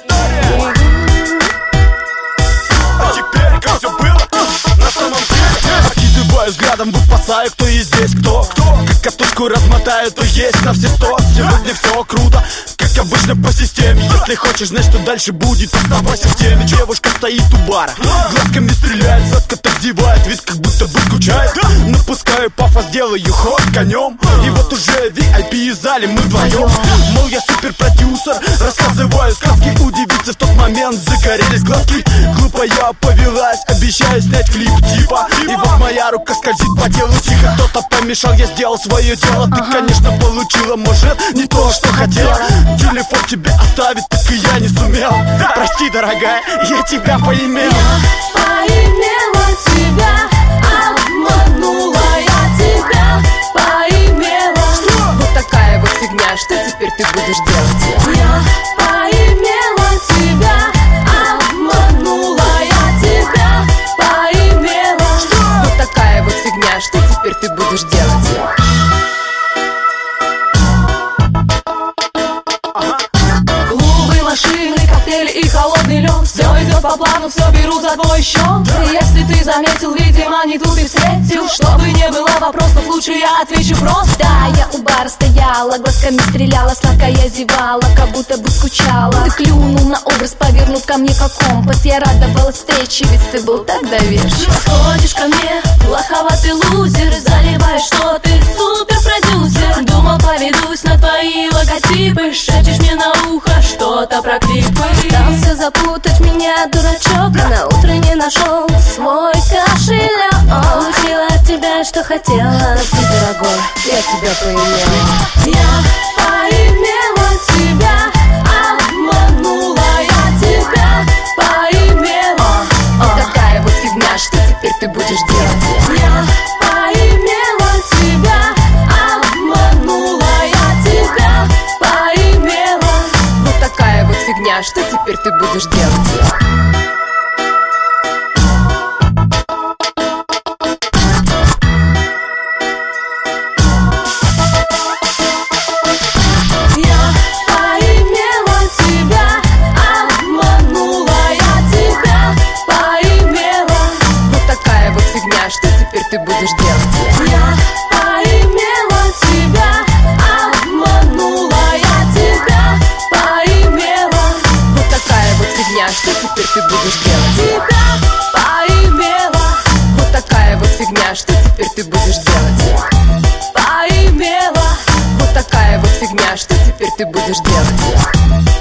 история. А теперь как все было на самом деле. Окидываю взглядом, выпасаю, кто есть здесь, кто как катушку размотаю, то есть на все 100. Сегодня все круто, как обычно по системе. Если хочешь знать, что дальше будет, оставайся в теме. Девушка стоит у бара, глазками стреляет, сладко так зевает, вид как будто бы скучает. Напускаю пафос, делаю ход конем. И вот уже VIP зале мы вдвоем. Мол, я супер продюсер, рассказываю сказки. Удивиться в тот момент загорелись глазки. Глупо я повелась, обещаю снять клип типа. И вот моя рука скользит по телу тихо. Кто-то помешал, я сделал свое дело. Ты, конечно, получила, может, не то, что хотела. Телефон тебе оставить, так и я не сумел. Прости, дорогая, я тебя поимел. Я поимела тебя, обманула я тебя, поимела. Вот такая вот фигня, что теперь ты будешь делать? Я поимела тебя, обманула я тебя, поимела. Вот такая вот фигня, что теперь ты будешь делать? Машины, коктейли и холодный лед. Все идет по плану, все беру за твой счет. И если ты заметил, видимо, не тут и встретил. Чтобы не было вопросов, лучше я отвечу просто. Да, я у бара стояла, глазками стреляла, сладко я зевала, как будто бы скучала. Ты клюнул на образ, повернув ко мне как компас. Я радовалась встрече, ведь ты был так доверчив. Ходишь ко мне, плоховатый лузер, заливаешь, что ты супер-продюсер. Думал, поведусь на твои логотипы, шепчешь мне на ухо что-то про клипы. Пытался запутать меня, дурачок, а на утро не нашел свой кошелек. Получила от тебя, что хотела. Ты, дорогой, я тебя поимела. Я поимела тебя, обманула я тебя, поимела. Вот такая вот фигня, что теперь ты будешь делать? Я поимела тебя, обманула я тебя, поимела. Вот такая вот фигня, что теперь ты будешь делать? Что теперь ты будешь делать? Я поимела тебя, обманула я тебя, поимела. Вот такая вот фигня, что теперь ты будешь делать? Тебя поимела. Вот такая вот фигня, что теперь ты будешь делать? Поимела. Вот такая вот фигня, что теперь ты будешь делать?